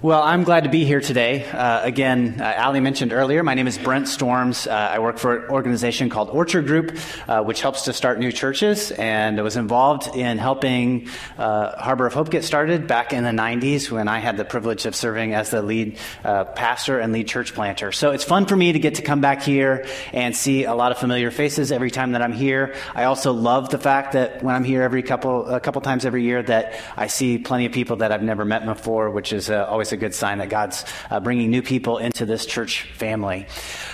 Well, I'm glad to be here today. Again, Ali mentioned earlier, my name is Brent Storms. I work for an organization called Orchard Group, which helps to start new churches, and I was involved in helping Harbor of Hope get started back in the 90s when I had the privilege of serving as the lead pastor and lead church planter. So it's fun for me to get to come back here and see a lot of familiar faces every time that I'm here. I also love the fact that when I'm here a couple times every year that I see plenty of people that I've never met before, which is always a good sign that God's bringing new people into this church family.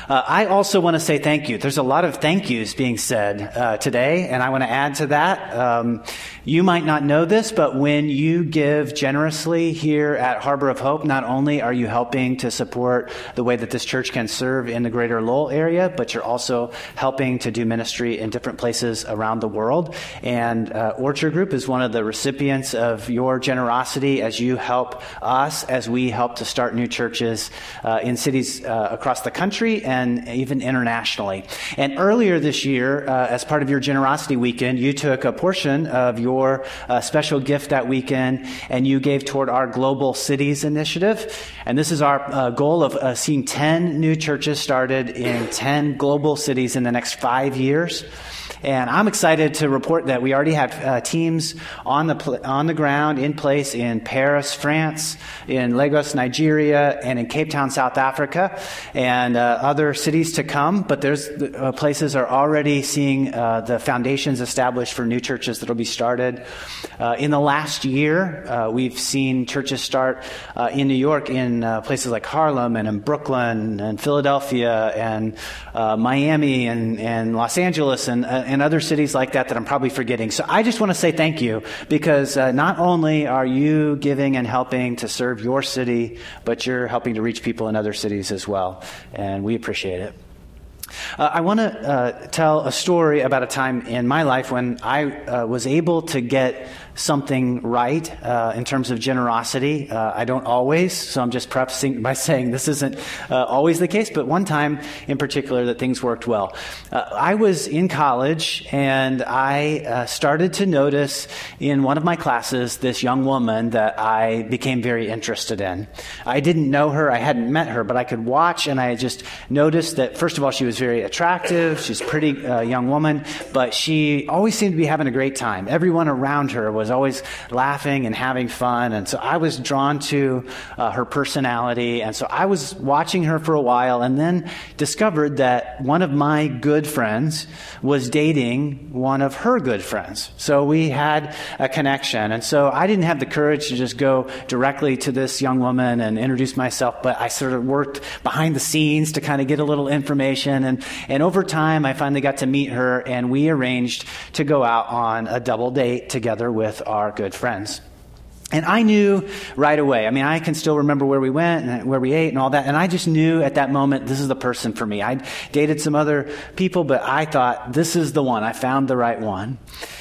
I also want to say thank you. There's a lot of thank yous being said today, and I want to add to that. You might not know this, but when you give generously here at Harbor of Hope, not only are you helping to support the way that this church can serve in the greater Lowell area, but you're also helping to do ministry in different places around the world. And Orchard Group is one of the recipients of your generosity as you help us as we help to start new churches in cities across the country and even internationally. And earlier this year, as part of your generosity weekend, you took a portion of your special gift that weekend and you gave toward our Global Cities initiative. And this is our goal of seeing 10 new churches started in 10 global cities in the next 5 years. And I'm excited to report that we already have teams on the ground in place in Paris, France, in Lagos, Nigeria, and in Cape Town, South Africa, and other cities to come. But there's places are already seeing the foundations established for new churches that will be started. In the last year, we've seen churches start in New York in places like Harlem and in Brooklyn and Philadelphia and Miami and Los Angeles and other cities like that I'm probably forgetting. So I just want to say thank you because not only are you giving and helping to serve your city, but you're helping to reach people in other cities as well. And we appreciate it. I want to tell a story about a time in my life when I was able to get something right in terms of generosity. I don't always, so I'm just prefacing by saying this isn't always the case, but one time in particular that things worked well. I was in college and I started to notice in one of my classes this young woman that I became very interested in. I didn't know her, I hadn't met her, but I could watch and I just noticed that first of all she was very attractive, she's a pretty young woman, but she always seemed to be having a great time. Everyone around her was always laughing and having fun. And so I was drawn to her personality. And so I was watching her for a while and then discovered that one of my good friends was dating one of her good friends. So we had a connection. And so I didn't have the courage to just go directly to this young woman and introduce myself, but I sort of worked behind the scenes to kind of get a little information. And over time, I finally got to meet her and we arranged to go out on a double date together with our good friends. And I knew right away. I mean, I can still remember where we went and where we ate and all that. And I just knew at that moment, this is the person for me. I dated some other people, but I thought, this is the one. I found the right one.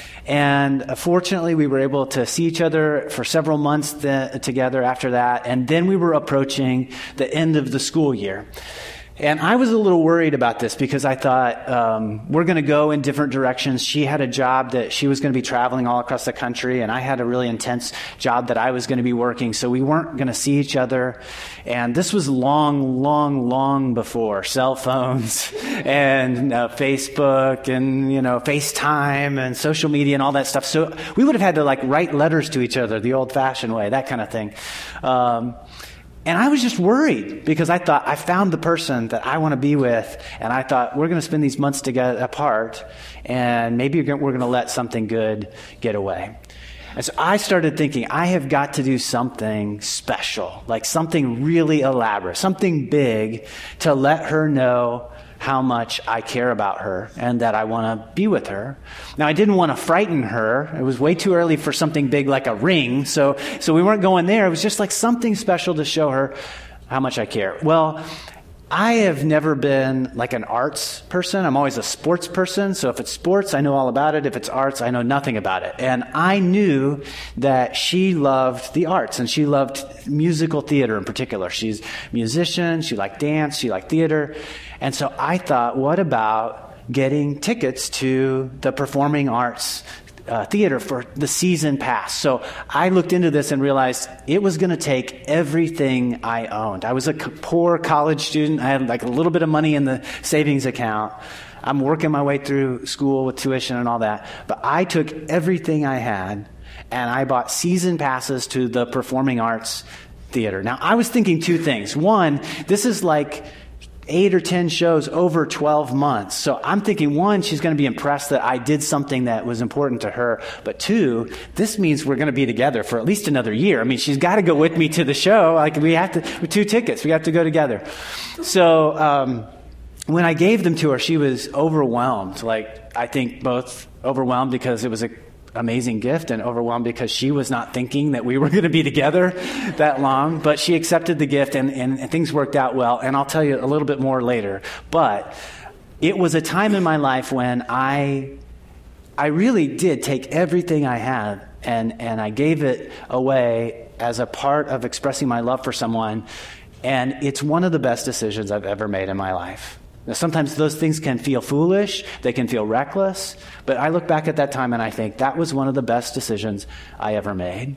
And fortunately, we were able to see each other for several months together after that. And then we were approaching the end of the school year. And I was a little worried about this because I thought we're going to go in different directions. She had a job that she was going to be traveling all across the country, and I had a really intense job that I was going to be working, so we weren't going to see each other. And this was long before cell phones and Facebook and, FaceTime and social media and all that stuff. So we would have had to write letters to each other the old-fashioned way, that kind of thing. And I was just worried because I thought I found the person that I want to be with. And I thought we're going to spend these months together apart and maybe we're going to let something good get away. And so I started thinking I have got to do something special, like something really elaborate, something big to let her know how much I care about her and that I want to be with her. Now, I didn't want to frighten her. It was way too early for something big like a ring. So we weren't going there. It was just like something special to show her how much I care. Well, I have never been like an arts person. I'm always a sports person. So if it's sports, I know all about it. If it's arts, I know nothing about it. And I knew that she loved the arts and she loved musical theater in particular. She's a musician. She liked dance. She liked theater. And so I thought, what about getting tickets to the performing arts theater for the season pass. So I looked into this and realized it was going to take everything I owned. I was a poor college student. I had like a little bit of money in the savings account. I'm working my way through school with tuition and all that. But I took everything I had and I bought season passes to the Performing Arts Theater. Now, I was thinking two things. One, this is like 8 or 10 shows over 12 months. So I'm thinking, one, she's going to be impressed that I did something that was important to her. But two, this means we're going to be together for at least another year. I mean, she's got to go with me to the show. Like with 2 tickets, we have to go together. So when I gave them to her, she was overwhelmed. Like, I think both overwhelmed because it was an amazing gift and overwhelmed because she was not thinking that we were going to be together that long. But she accepted the gift and things worked out well. And I'll tell you a little bit more later. But it was a time in my life when I really did take everything I had and I gave it away as a part of expressing my love for someone. And it's one of the best decisions I've ever made in my life. Now, sometimes those things can feel foolish, they can feel reckless, but I look back at that time and I think that was one of the best decisions I ever made.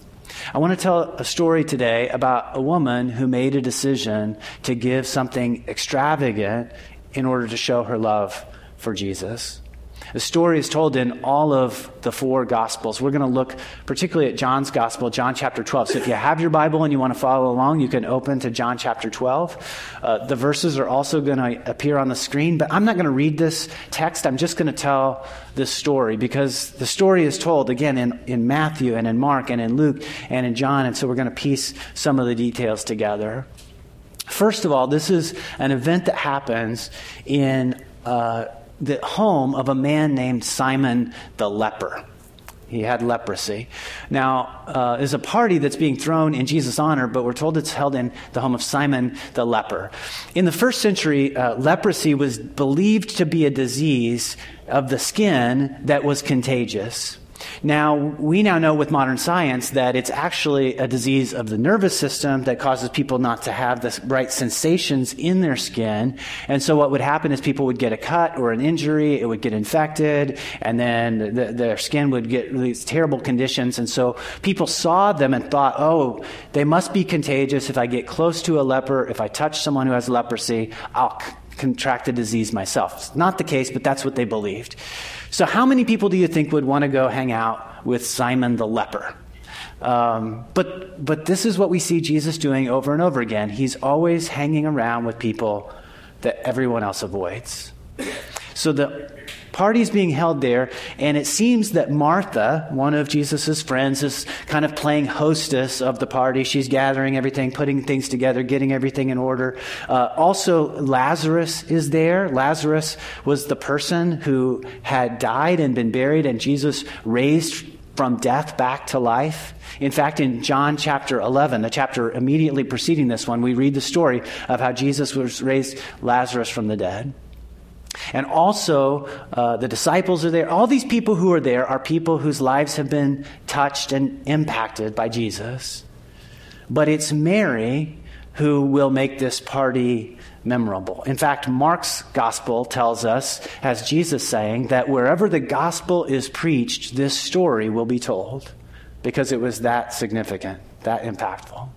I want to tell a story today about a woman who made a decision to give something extravagant in order to show her love for Jesus. The story is told in all of the 4 Gospels. We're going to look particularly at John's Gospel, John chapter 12. So if you have your Bible and you want to follow along, you can open to John chapter 12. The verses are also going to appear on the screen, but I'm not going to read this text. I'm just going to tell this story because the story is told, again, in Matthew and in Mark and in Luke and in John, and so we're going to piece some of the details together. First of all, this is an event that happens in the home of a man named Simon the leper. He had leprosy. Now, there's a party that's being thrown in Jesus' honor, but we're told it's held in the home of Simon the leper. In the first century, leprosy was believed to be a disease of the skin that was contagious. Now, we now know with modern science that it's actually a disease of the nervous system that causes people not to have the right sensations in their skin. And so what would happen is people would get a cut or an injury, it would get infected, and then their skin would get these terrible conditions. And so people saw them and thought, oh, they must be contagious. If I get close to a leper, if I touch someone who has leprosy, I'll contract the disease myself. It's not the case, but that's what they believed. So how many people do you think would want to go hang out with Simon the leper? But this is what we see Jesus doing over and over again. He's always hanging around with people that everyone else avoids. So the party's being held there, and it seems that Martha, one of Jesus's friends, is kind of playing hostess of the party. She's gathering everything, putting things together, getting everything in order. Also, Lazarus is there. Lazarus was the person who had died and been buried, and Jesus raised from death back to life. In fact, in John chapter 11, the chapter immediately preceding this one, we read the story of how Jesus was raised Lazarus from the dead. And also, the disciples are there. All these people who are there are people whose lives have been touched and impacted by Jesus. But it's Mary who will make this party memorable. In fact, Mark's gospel tells us, has Jesus saying, that wherever the gospel is preached, this story will be told, because it was that significant, that impactful.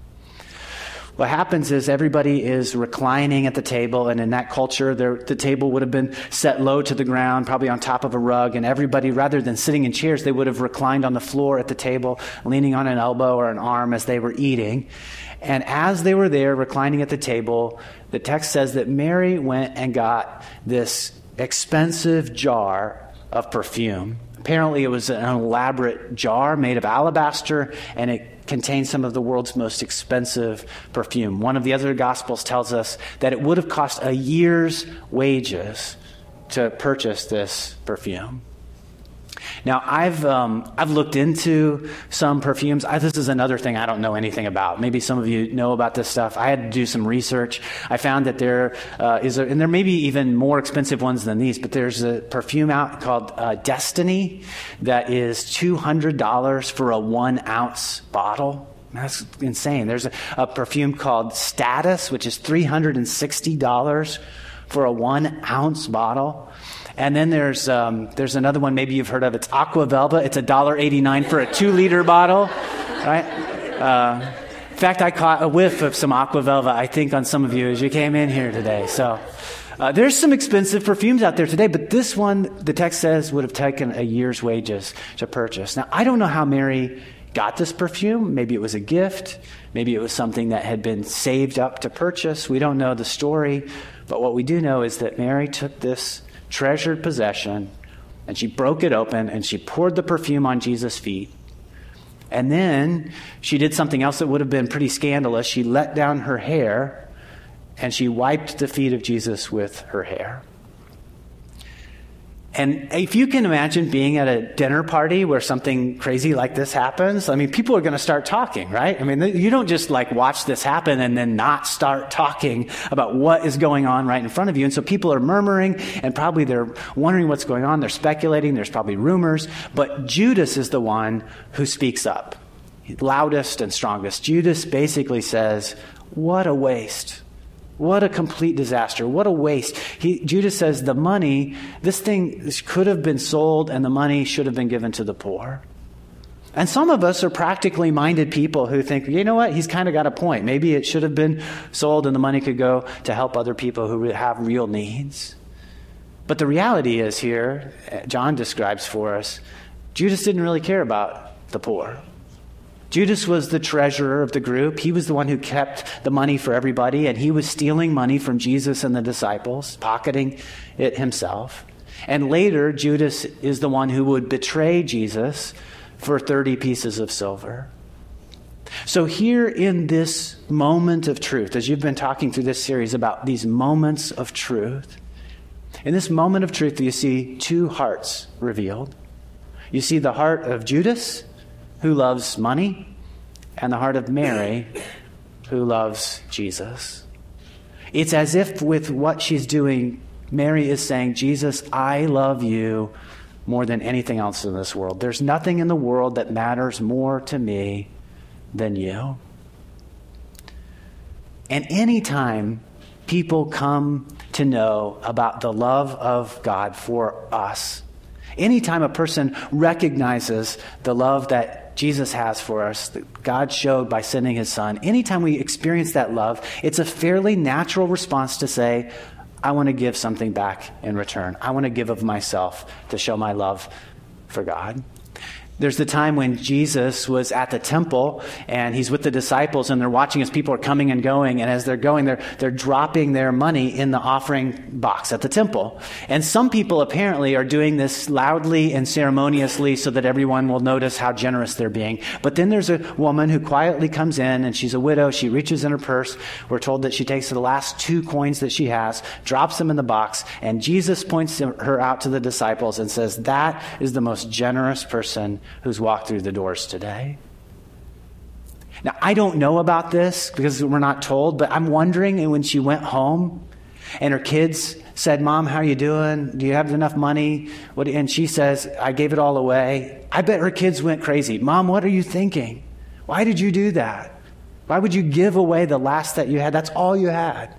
What happens is everybody is reclining at the table, and in that culture, the table would have been set low to the ground, probably on top of a rug, and everybody, rather than sitting in chairs, they would have reclined on the floor at the table, leaning on an elbow or an arm as they were eating. And as they were there, reclining at the table, the text says that Mary went and got this expensive jar of perfume. Apparently, it was an elaborate jar made of alabaster, and it contained some of the world's most expensive perfume. One of the other Gospels tells us that it would have cost a year's wages to purchase this perfume. Now, I've looked into some perfumes. This is another thing I don't know anything about. Maybe some of you know about this stuff. I had to do some research. I found that and there may be even more expensive ones than these, but there's a perfume out called Destiny that is $200 for a 1-ounce bottle. That's insane. There's a perfume called Status, which is $360 for a 1-ounce bottle. And then there's another one maybe you've heard of. It's Aqua Velva. It's $1.89 for a 2-liter bottle, right? In fact, I caught a whiff of some Aqua Velva, I think, on some of you as you came in here today. So there's some expensive perfumes out there today, but this one, the text says, would have taken a year's wages to purchase. Now, I don't know how Mary got this perfume. Maybe it was a gift. Maybe it was something that had been saved up to purchase. We don't know the story. But what we do know is that Mary took this treasured possession and she broke it open and she poured the perfume on Jesus' feet. And then she did something else that would have been pretty scandalous. She let down her hair and she wiped the feet of Jesus with her hair. And if you can imagine being at a dinner party where something crazy like this happens, I mean, people are going to start talking, right? I mean, you don't just like watch this happen and then not start talking about what is going on right in front of you. And so people are murmuring and probably they're wondering what's going on. They're speculating. There's probably rumors. But Judas is the one who speaks up, loudest and strongest. Judas basically says, "What a waste. What a complete disaster. What a waste." Judas says the money, this could have been sold and the money should have been given to the poor. And some of us are practically minded people who think, you know what, he's kind of got a point. Maybe it should have been sold and the money could go to help other people who have real needs. But the reality is here, John describes for us, Judas didn't really care about the poor. Judas was the treasurer of the group. He was the one who kept the money for everybody, and he was stealing money from Jesus and the disciples, pocketing it himself. And later, Judas is the one who would betray Jesus for 30 pieces of silver. So here in this moment of truth, as you've been talking through this series about these moments of truth, in this moment of truth, you see two hearts revealed. You see the heart of Judas, who loves money, and the heart of Mary, who loves Jesus. It's as if with what she's doing, Mary is saying, Jesus, I love you more than anything else in this world. There's nothing in the world that matters more to me than you. And anytime people come to know about the love of God for us, anytime a person recognizes the love that Jesus has for us, that God showed by sending his son, anytime we experience that love, it's a fairly natural response to say, I want to give something back in return. I want to give of myself to show my love for God. There's the time when Jesus was at the temple and he's with the disciples and they're watching as people are coming and going. And as they're going, they're dropping their money in the offering box at the temple. And some people apparently are doing this loudly and ceremoniously so that everyone will notice how generous they're being. But then there's a woman who quietly comes in and she's a widow. She reaches in her purse. We're told that she takes the last 2 coins that she has, drops them in the box, and Jesus points her out to the disciples and says, that is the most generous person who's walked through the doors today. Now, I don't know about this because we're not told, but I'm wondering when she went home and her kids said, Mom, how are you doing? Do you have enough money? And she says, I gave it all away. I bet her kids went crazy. Mom, what are you thinking? Why did you do that? Why would you give away the last that you had? That's all you had.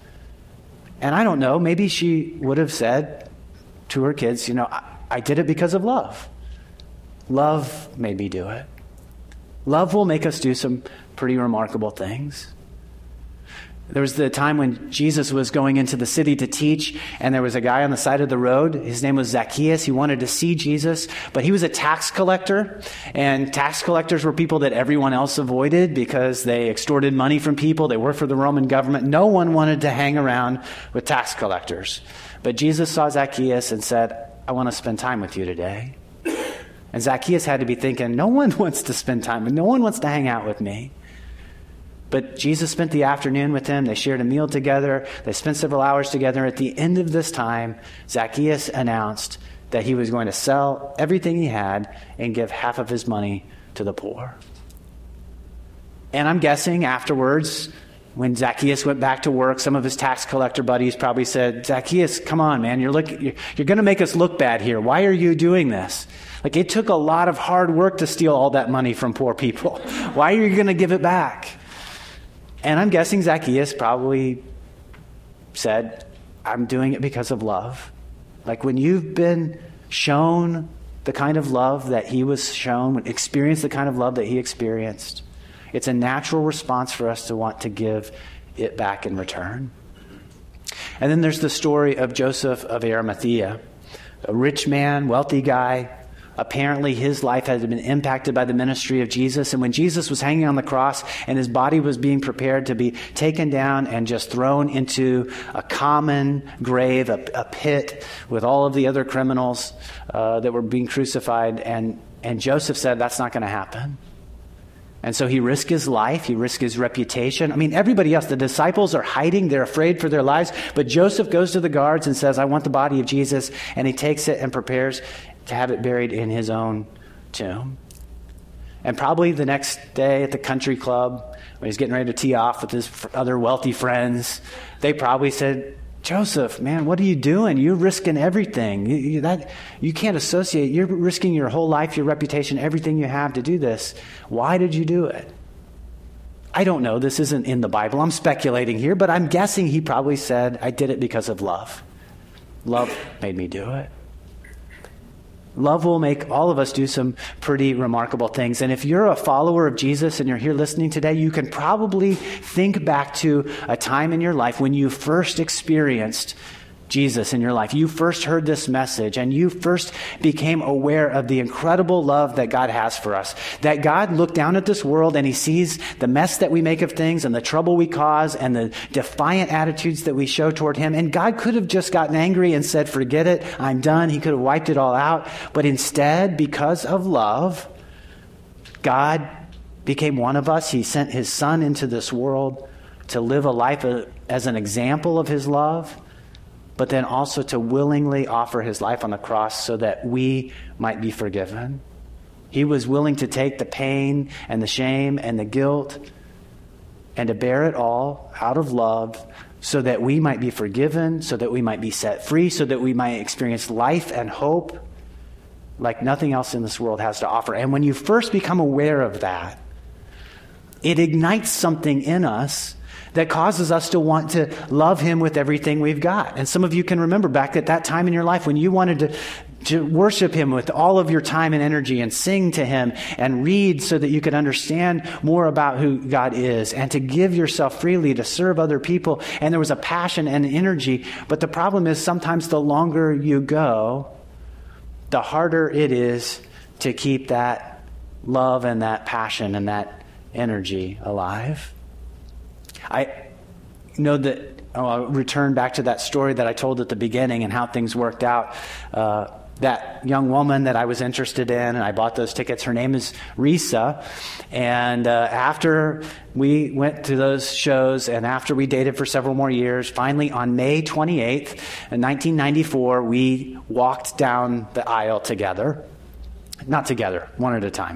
And I don't know, maybe she would have said to her kids, I did it because of love. Love made me do it. Love will make us do some pretty remarkable things. There was the time when Jesus was going into the city to teach, and there was a guy on the side of the road. His name was Zacchaeus. He wanted to see Jesus, but he was a tax collector, and tax collectors were people that everyone else avoided because they extorted money from people. They worked for the Roman government. No one wanted to hang around with tax collectors. But Jesus saw Zacchaeus and said, I want to spend time with you today. And Zacchaeus had to be thinking, no one wants to spend time with me. No one wants to hang out with me. But Jesus spent the afternoon with him. They shared a meal together. They spent several hours together. At the end of this time, Zacchaeus announced that he was going to sell everything he had and give half of his money to the poor. And I'm guessing afterwards, when Zacchaeus went back to work, some of his tax collector buddies probably said, Zacchaeus, come on, man. You're going to make us look bad here. Why are you doing this? Like, it took a lot of hard work to steal all that money from poor people. Why are you going to give it back? And I'm guessing Zacchaeus probably said, I'm doing it because of love. Like when you've been shown the kind of love that he was shown, experienced the kind of love that he experienced, it's a natural response for us to want to give it back in return. And then there's the story of Joseph of Arimathea, a rich man, wealthy guy. Apparently his life had been impacted by the ministry of Jesus. And when Jesus was hanging on the cross and his body was being prepared to be taken down and just thrown into a common grave, a pit with all of the other criminals that were being crucified, and Joseph said, that's not going to happen. And so he risked his life. He risked his reputation. I mean, everybody else, the disciples are hiding. They're afraid for their lives. But Joseph goes to the guards and says, I want the body of Jesus. And he takes it and prepares to have it buried in his own tomb. And probably the next day at the country club, when he's getting ready to tee off with his other wealthy friends, they probably said, Joseph, man, what are you doing? You're risking everything. You can't associate. You're risking your whole life, your reputation, everything you have to do this. Why did you do it? I don't know. This isn't in the Bible. I'm speculating here, but I'm guessing he probably said, I did it because of love. Love made me do it. Love will make all of us do some pretty remarkable things. And if you're a follower of Jesus and you're here listening today, you can probably think back to a time in your life when you first experienced Jesus in your life. You first heard this message and you first became aware of the incredible love that God has for us. That God looked down at this world and he sees the mess that we make of things and the trouble we cause and the defiant attitudes that we show toward him. And God could have just gotten angry and said, forget it, I'm done. He could have wiped it all out. But instead, because of love, God became one of us. He sent his son into this world to live a life as an example of his love, but then also to willingly offer his life on the cross so that we might be forgiven. He was willing to take the pain and the shame and the guilt and to bear it all out of love so that we might be forgiven, so that we might be set free, so that we might experience life and hope like nothing else in this world has to offer. And when you first become aware of that, it ignites something in us that causes us to want to love him with everything we've got. And some of you can remember back at that time in your life when you wanted to worship him with all of your time and energy and sing to him and read so that you could understand more about who God is and to give yourself freely to serve other people. And there was a passion and energy. But the problem is sometimes the longer you go, the harder it is to keep that love and that passion and that energy alive. I know that I'll return back to that story that I told at the beginning and how things worked out. That young woman that I was interested in, and I bought those tickets, her name is Risa. And after we went to those shows and after we dated for several more years, finally on May 28th, 1994, we walked down the aisle together. Not together, one at a time.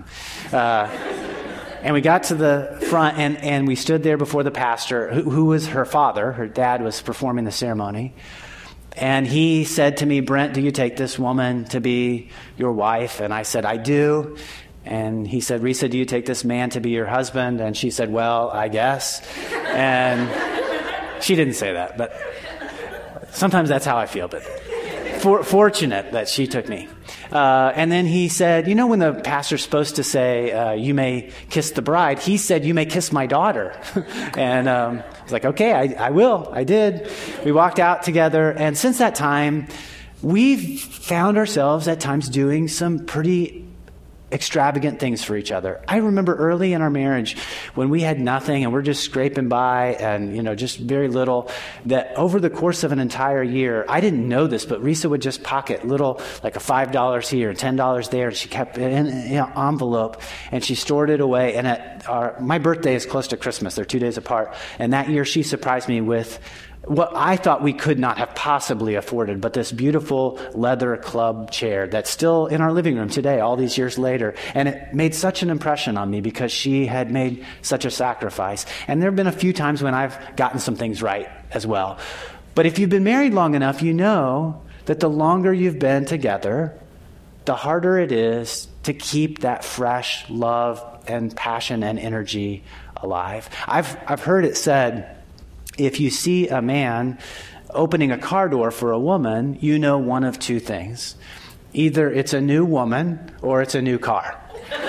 And we got to the front, and we stood there before the pastor, who was her father. Her dad was performing the ceremony. And he said to me, Brent, do you take this woman to be your wife? And I said, I do. And he said, Risa, do you take this man to be your husband? And she said, well, I guess. And she didn't say that, but sometimes that's how I feel. But fortunate that she took me. And then he said, you know, when the pastor's supposed to say, you may kiss the bride, he said, you may kiss my daughter. And I was like, okay, I will. I did. We walked out together. And since that time, we've found ourselves at times doing some pretty extravagant things for each other. I remember early in our marriage when we had nothing and we're just scraping by and, you know, just very little, that over the course of an entire year, I didn't know this, but Risa would just pocket little, like a $5 here and $10 there. And she kept it in an envelope and she stored it away. And my birthday is close to Christmas. They're 2 days apart. And that year she surprised me with what I thought we could not have possibly afforded, but this beautiful leather club chair that's still in our living room today, all these years later. And it made such an impression on me because she had made such a sacrifice. And there have been a few times when I've gotten some things right as well. But if you've been married long enough, you know that the longer you've been together, the harder it is to keep that fresh love and passion and energy alive. I've heard it said, if you see a man opening a car door for a woman, you know one of two things. Either it's a new woman or it's a new car.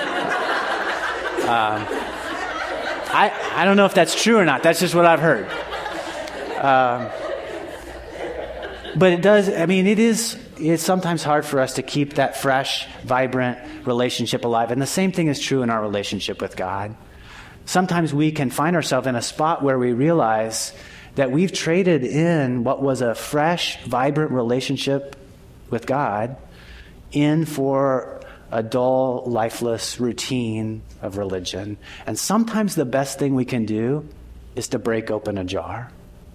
I don't know if that's true or not. That's just what I've heard. But it's sometimes hard for us to keep that fresh, vibrant relationship alive. And the same thing is true in our relationship with God. Sometimes we can find ourselves in a spot where we realize that we've traded in what was a fresh, vibrant relationship with God in for a dull, lifeless routine of religion. And sometimes the best thing we can do is to break open a jar.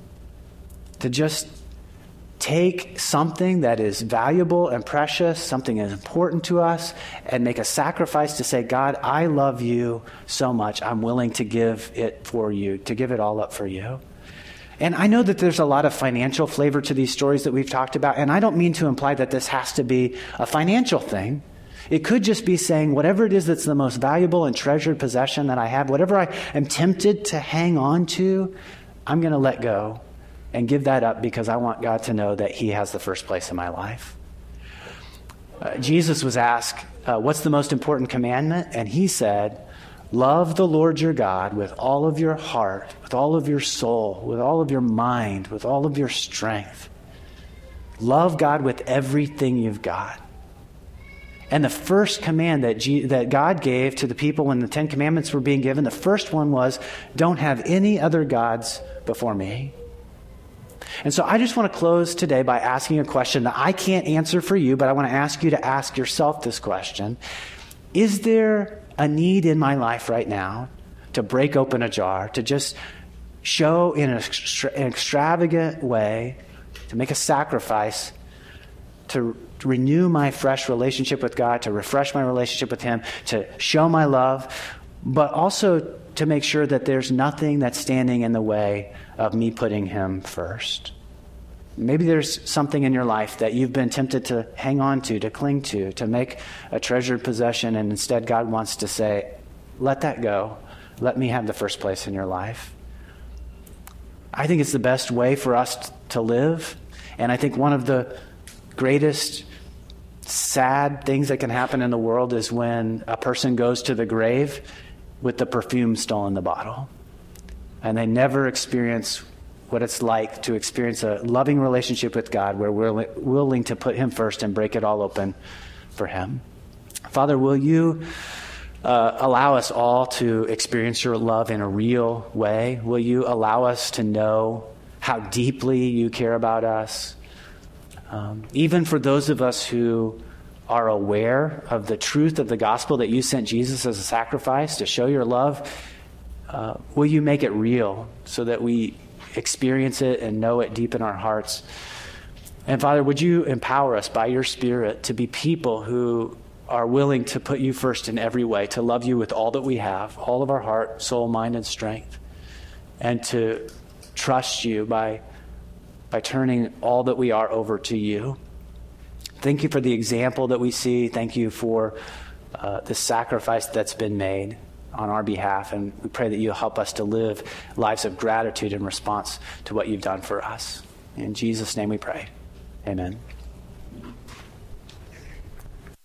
To just take something that is valuable and precious, something that is important to us, and make a sacrifice to say, God, I love you so much. I'm willing to give it for you, to give it all up for you. And I know that there's a lot of financial flavor to these stories that we've talked about, and I don't mean to imply that this has to be a financial thing. It could just be saying whatever it is that's the most valuable and treasured possession that I have, whatever I am tempted to hang on to, I'm going to let go and give that up because I want God to know that he has the first place in my life. Jesus was asked, what's the most important commandment? And he said, love the Lord your God with all of your heart, with all of your soul, with all of your mind, with all of your strength. Love God with everything you've got. And the first command that God gave to the people when the Ten Commandments were being given, the first one was, don't have any other gods before me. And so I just want to close today by asking a question that I can't answer for you, but I want to ask you to ask yourself this question. Is there a need in my life right now to break open a jar, to just show in an extravagant way, to make a sacrifice, to renew my fresh relationship with God, to refresh my relationship with him, to show my love, but also to make sure that there's nothing that's standing in the way of me putting him first? Maybe there's something in your life that you've been tempted to hang on to cling to make a treasured possession, and instead God wants to say, let that go. Let me have the first place in your life. I think it's the best way for us to live, and I think one of the greatest sad things that can happen in the world is when a person goes to the grave with the perfume still in the bottle, and they never experience what it's like to experience a loving relationship with God where we're willing to put him first and break it all open for him. Father, will you allow us all to experience your love in a real way? Will you allow us to know how deeply you care about us? Even for those of us who are aware of the truth of the gospel that you sent Jesus as a sacrifice to show your love, will you make it real so that we experience it and know it deep in our hearts? And Father, would you empower us by your Spirit to be people who are willing to put you first in every way, to love you with all that we have, all of our heart, soul, mind, and strength, and to trust you by turning all that we are over to you. Thank you for the example that we see. Thank you for the sacrifice that's been made on our behalf. And we pray that you'll help us to live lives of gratitude in response to what you've done for us. In Jesus' name we pray. Amen.